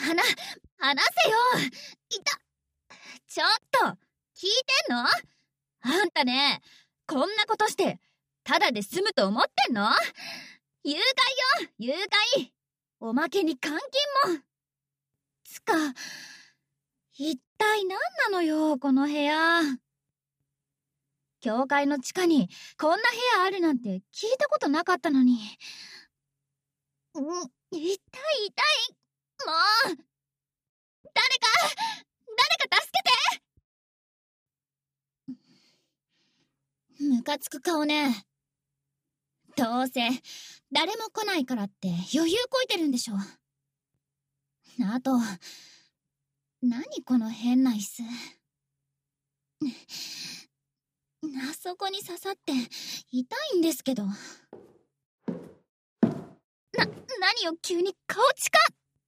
離せよ。ちょっと、聞いてんの？あんたね、こんなことして、ただで済むと思ってんの？誘拐よ、誘拐。おまけに監禁も。つか、一体何なのよ、この部屋。教会の地下にこんな部屋あるなんて聞いたことなかったのに。痛い痛い。もう。誰か助けて。ムカつく顔ね。どうせ誰も来ないからって余裕こいてるんでしょ。あと、何この変な椅子。あそこに刺さって痛いんですけど。何よ急に顔近っ。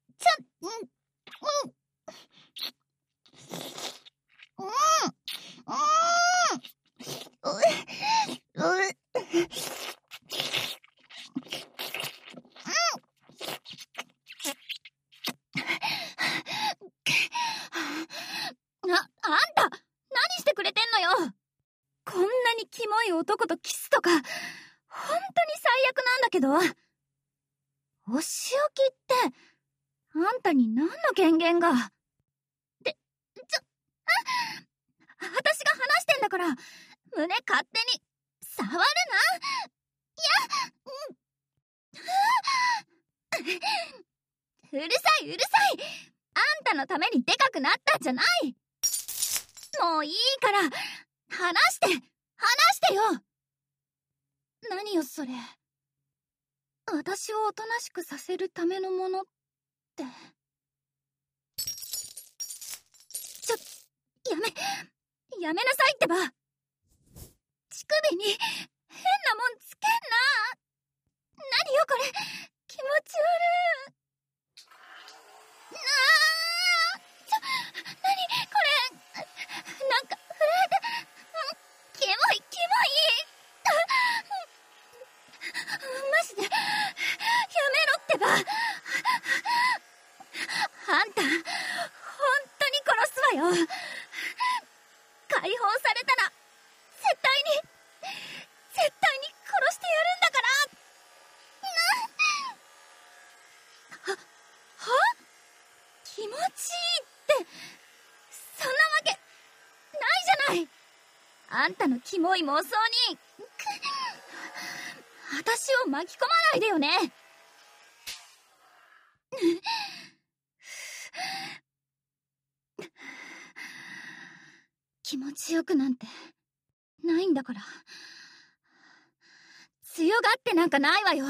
あんた、何してくれてんのよ。こんなにキモい男とキスとか、本当に最悪なんだけど。お仕置きって、あんたに何の権限が。私が話してんだから、胸勝手に、触るな。うるさい。あんたのためにでかくなったんじゃない。もういいから、話してよ。何よそれ。私をおとなしくさせるためのものって。やめなさいってば。乳首に変なもんつけんな。何よこれ、気持ち悪い。何これ。なんか震えて、キモい。マジでやめろってば。あんた本当に殺すわよ。解放されたら絶対に殺してやるんだから。気持ちいいってそんなわけないじゃない。あんたのキモい妄想に私を巻き込まないでよね。気持ちよくなんてないんだから。強がってなんかないわよ。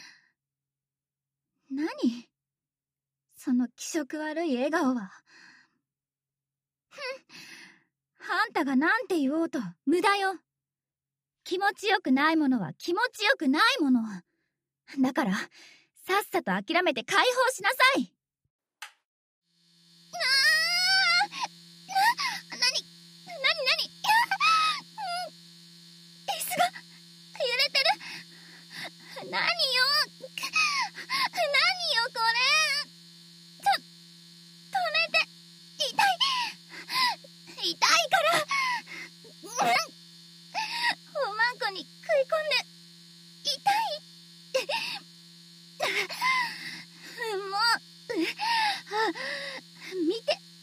何その気色悪い笑顔は。あんたがなんて言おうと無駄よ。気持ちよくないものは気持ちよくないもの。だからさっさと諦めて解放しなさい。何椅子が揺れてる。何よこれ。止めて。痛いからおまんこに食い込んで痛い。もう見て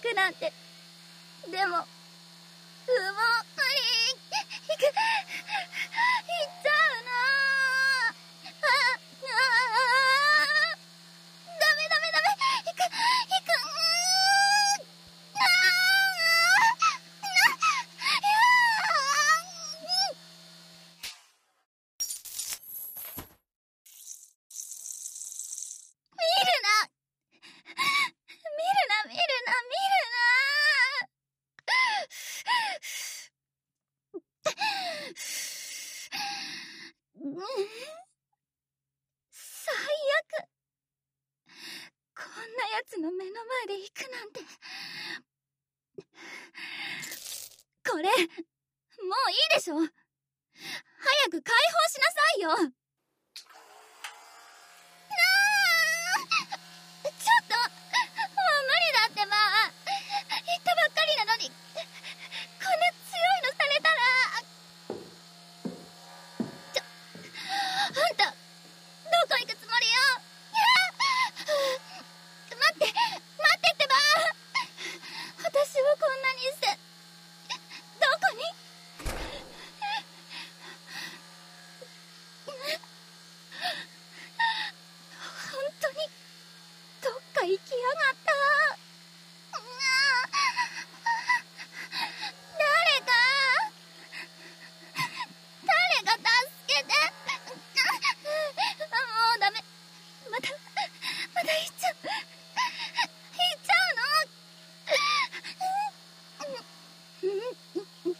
くなんて。でも、無理。行っちゃうな。ダメ。行く。見るな。最悪。こんなやつの目の前で行くなんて。これ、もういいでしょ。早く解放しなさいよ。ちょっと、もう無理だってば。言ったばっかりなのに、こんな強いのされたら。あんた、どこ行くつもりよ。待ってってば。私をこんなにして、どこに。本当にどっか行きやがった。誰か助けて。もうダメ。また行っちゃうの。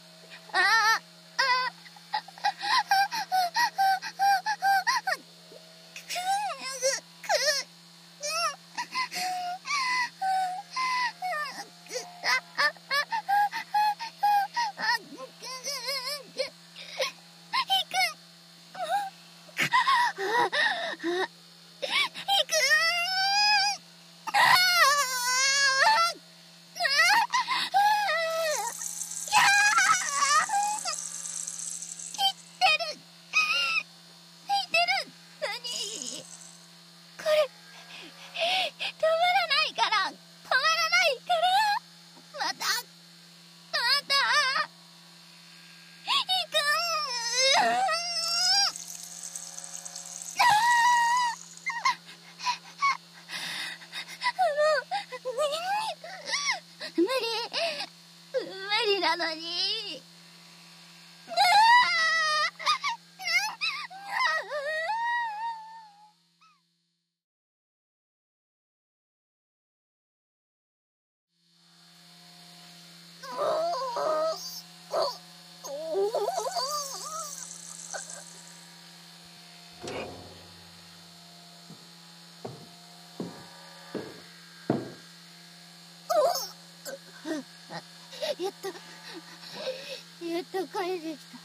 無理なのに。やっと帰ってきた。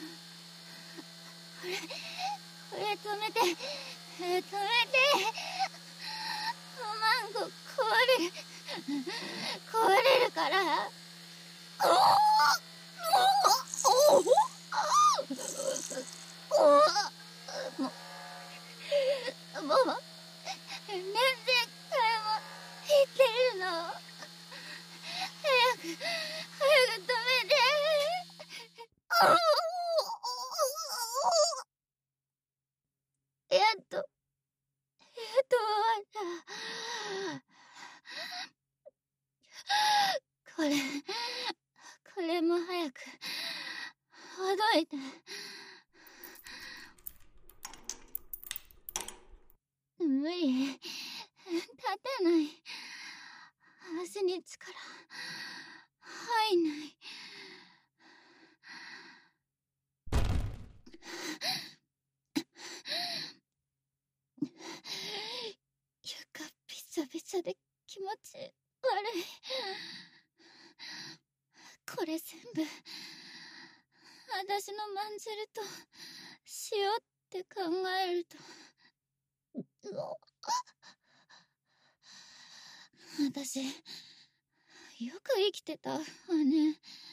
これ止めて。マンゴー壊れるから。もう全然誰も言ってるの。早く止めて。やっと終わった。これも早くほどいて。無理。立てない。足に力入んない。床びちゃびちゃで気持ち悪い。これ全部私のまんじると塩って考えると、私よく生きてたわね。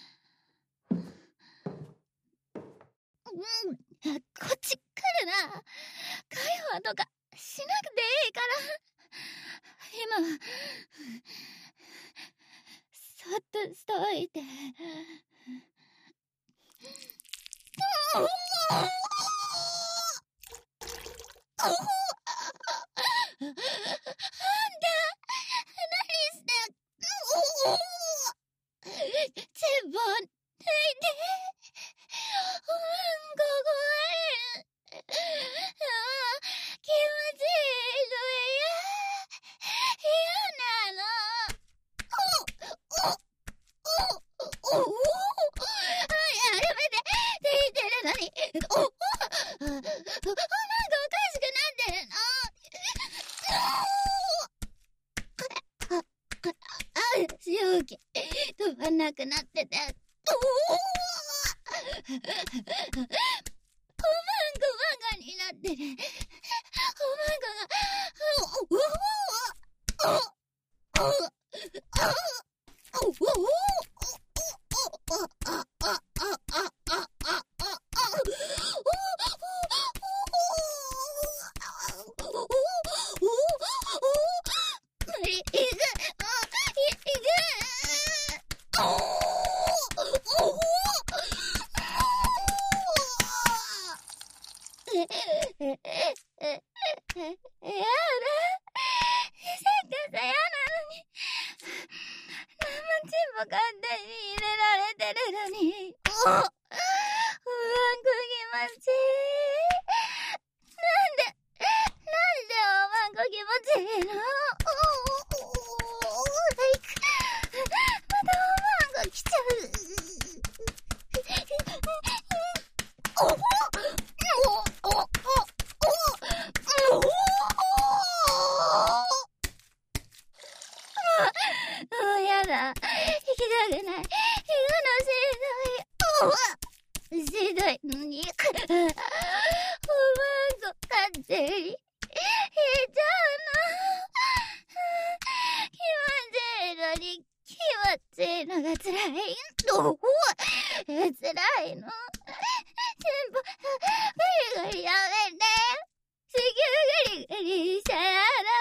こっち来るな。介抱とかしなくていいから。今はとしといて。あんた、何して、チンポ、抜いて。ここある。気持ちいいの嫌なの。やめて、って言ってるのに。なんかおかしくなってるの。正気、飛ばなくなってて。おまんこバカになってる。おまんこやだ。せっかく嫌なのに。生チンポ勝手に入れられてるのに。おまんこ気持ちいい。なんでおまんこ気持ちいいの？またおまんこ来ちゃう。やだ。行きたくない。行くのしんどい。しんどいのに。おまんこ勝手に引いちゃうの。気持ちいいのに気持ちいいのが辛い。辛いの。全部ガリガリやめて。地球ガリガリしちゃやだ。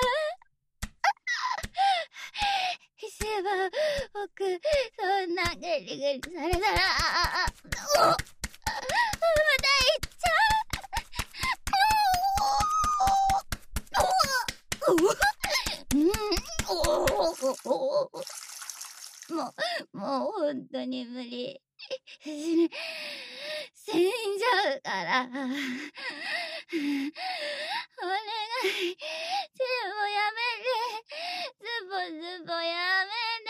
しば僕そんなガリガリされたらまた行っちゃう。もう本当に無理。死んじゃうから。お願い。全部やめて。ズボやめて。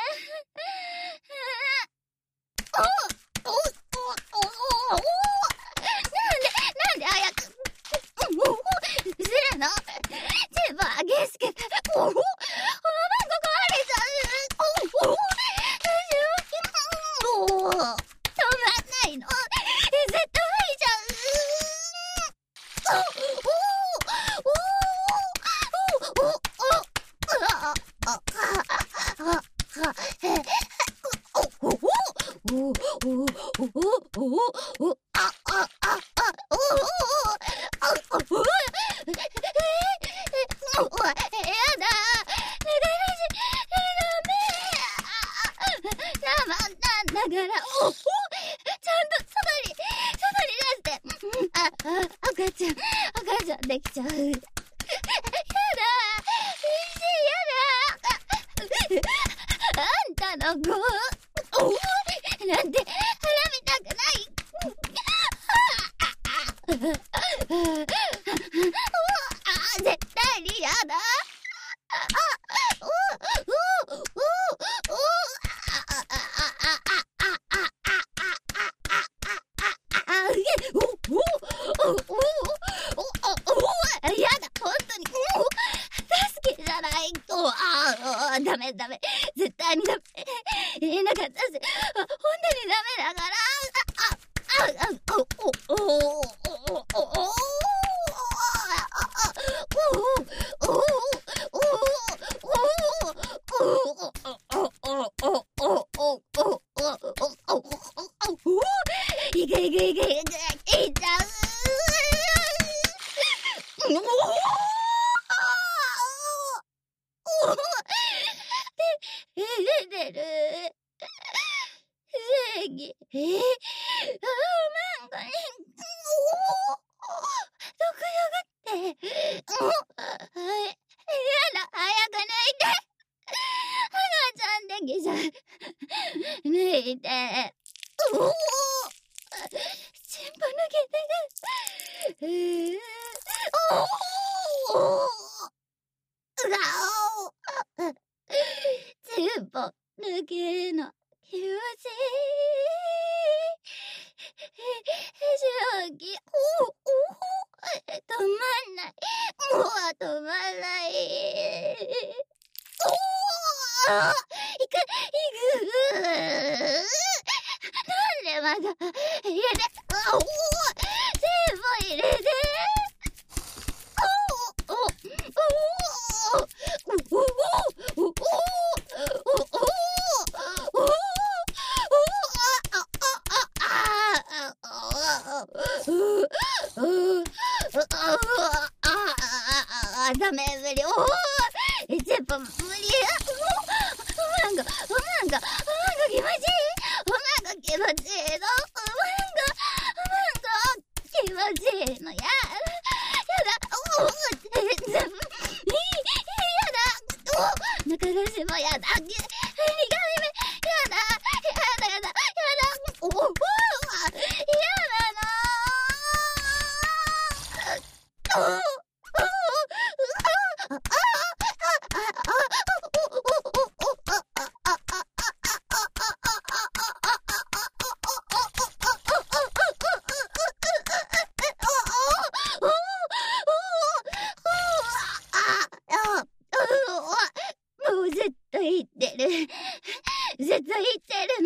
なんで早く。するの？全部激しく。おまんこ壊れちゃう。止まんないの。絶対吐いちゃう。だから、ちゃんと外に出して。赤ちゃんできちゃう。やだ。やだ。あんたの子なんて腹見たくない。絶対にやだ。やだ、本当に。助けじゃない。ダメ。絶対にダメ。言えなかったし、本当にダメだから。いけ。いっちゃう。出てる。 ぎ。なんかね、毒よがって。やだ、早く抜いて。赤ちゃんできちゃう。抜いて。チンポ抜けてる。チンポ抜けるの気持ちいい。正気。止まんない。もう止まんない。行く。なんでまだ入れて。全部入れて。ダメ無理。全部無理。なんか気持ちいい。気持ちいいの。気持ちいいの。やだ。全然。やだ。中出しもやだ。2回目。やだ。もう絶対言ってる。絶対言って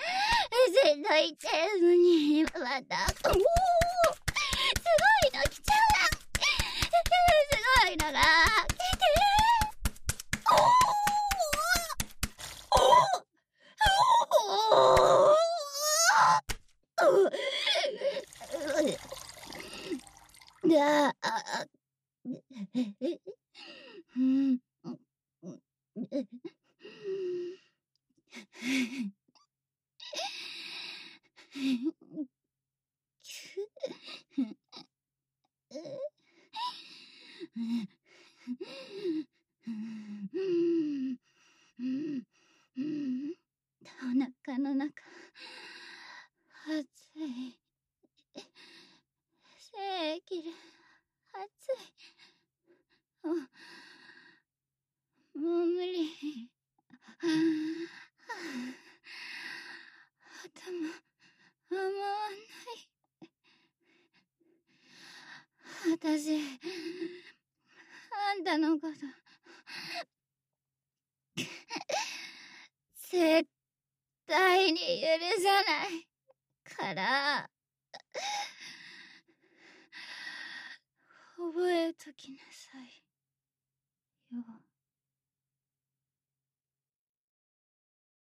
るのに、また。すごいの来ちゃう。すごいのが来て。お腹の中暑い。正義で暑い。もう無理。頭回んない。私あんたのこと絶対に許さないから覚えときなさいよ。